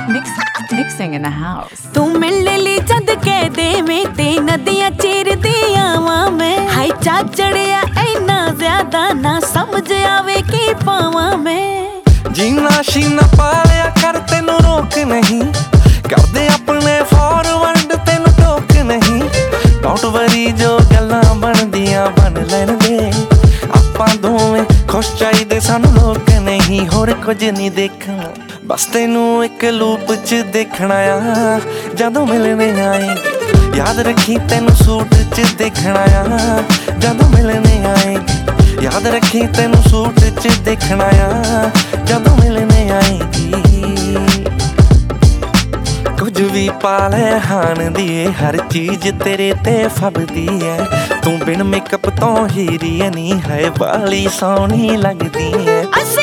Mixing in the house. तू मिलने ली जद के दे में ते नदियां चीर दिया वां मैं हाय चा चढ़िया इन्ना ज्यादा ना समझ आवे की पावां मैं जीना शीना पालिया कर तेनू रोक नहीं करदे अपने फॉरवर्ड तेनू टोक नहीं डोंट वरी जो गल्लां बनदियां बन लैण दे आपां दोवें खुश चाहिदे सानू लोक नहीं होर कुछ नहीं देखना बस तेनू एक लूप च देखना आ जदों मिलने आएगी याद रखी तेनू सूट च देखना आ जदों मिलने आएगी याद रखी तेनू सूट च देखना आ जदों मिलने आएगी कुछ भी पाले हान दी हर चीज तेरे ते फबदी है तू बिन मेकअप तो हीरी नहीं है वाली सोहनी लगदी है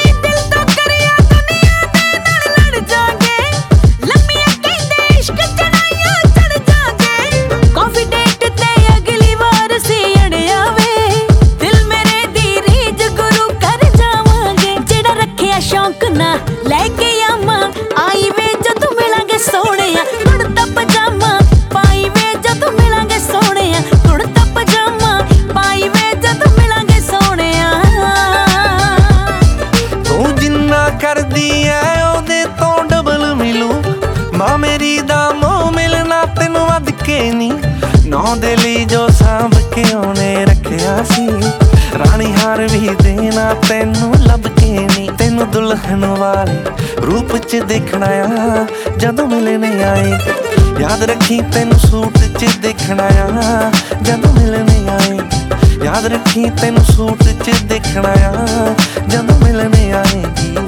शौक ना लेके आमा आई वे जदों मिलांगे सोहणिया कुड़ता पजामा पाई वे जदों मिलांगे सोहणिया कुड़ता पजामा पाई वे जदों मिलांगे सोहणिया तू जिन्ना करदी ऐ ओदे तो डबल मिलू मां मेरी दा मोह मिलना तैनू वध के नी नौ दे लई जो सांभ के ओने रखिया सी रानी हार भी देना तैनू लब के नी तैनू दुल्हन वाले रूप च देखना आ जदों मिलने आएगी याद रखी तैनू सूट च देखना आ जदों मिलने आएगी याद रखी तैनू सूट च देखना आ जदों मिलने आएगी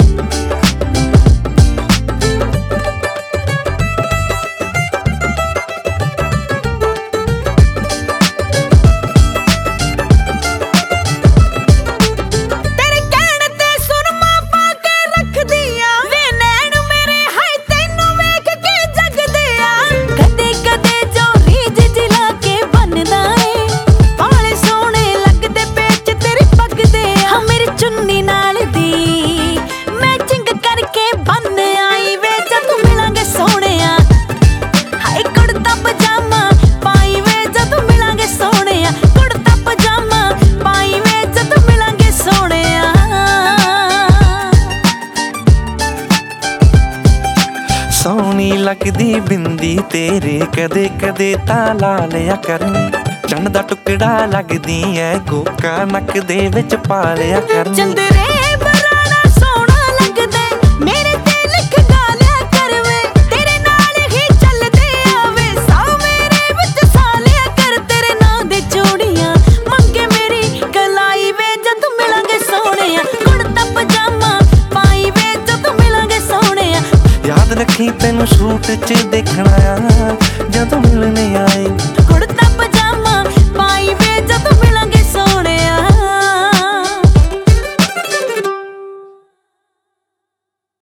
सोहनी लगदी बिंदी तेरे कदे कदे ता ला लिया करनी चंद दा टुकड़ा लगदी ऐ गोका नक दे विच पा लिया करनी चंदरे बराना सोहना लगदे मेरे ते लिख गालिया करवे तेरे नाल ही चलदे आवे सा मेरे विच सालिया कर तेरे नाम दे चूड़ियां मंगे मेरी कलाई वे जदों मिलांगे सोहणिया कुड़ता पजामा पाई वे जदों मिलांगे सोहणिया याद रखी तैनू सूट च देखना आ जदों मिलने आएगी